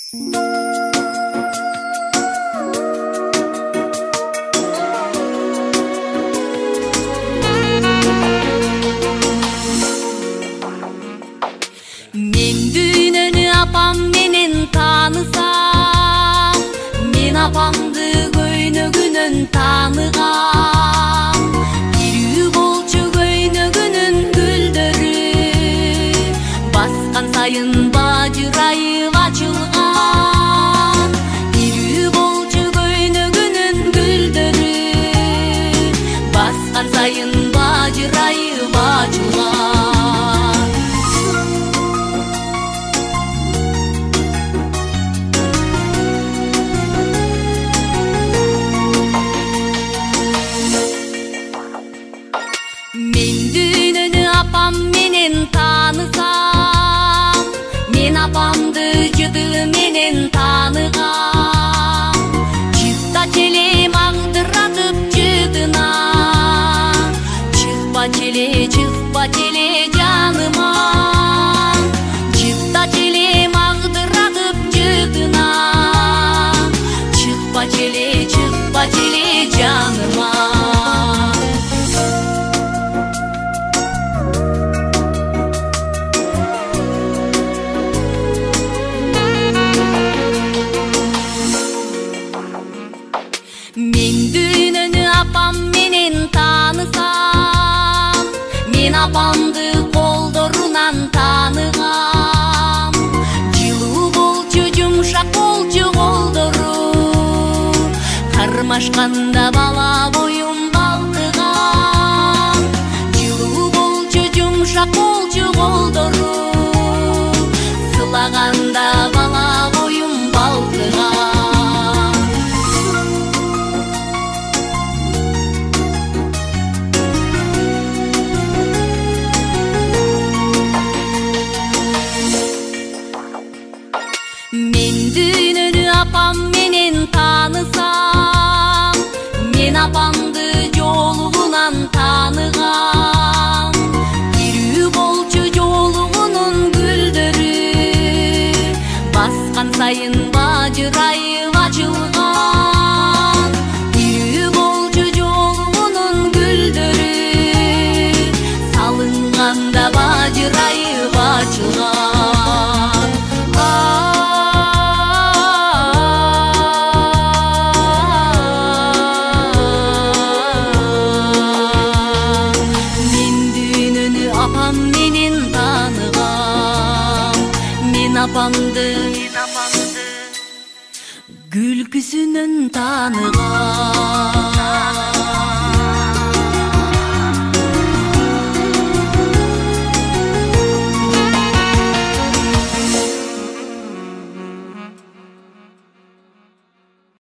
Мен дүйнөнү апам менен таанысам, мен апамды көйнөгүнөн тааныгам. Тирүү болчу көйнөгүнүн гүлдөрү, баскан сайын бажырайып ачылган. Тирүү болчу көйнөгүнүн гүлдөрү, баскан сайын бажырайып ачылган. Мен дүйнөнү апам менен таанысам, мен апамды жыды менен тааныгам. Чыкта челе магдыратып жыдына, чыкпа челе жаныма. Чыкта челе магдыратып жыдына, чыкпа челе жаныма. Мен дүйнөнү апам менен таанысам, мен апамды колдорунан тааныгам. Жылуу болчу, жумшак болчу колдору, кармашканда бала боюм балтыгам. Жылуу болчу, жумшак болчу колдору, сылаганда бала боюм балтыгам. Мен дүйнөнү апам менен таанысам, мен апамды жолугунан тааныгам. Тирүү болчу жолугунун гүлдөрү, баскан сайын бажырайып ачылган. Тирүү болчу жолугунун гүлдөрү, салынганда бажырайып ачылган. Апам менен тааныгам, мен апамды күлкүсүнөн тааныгам.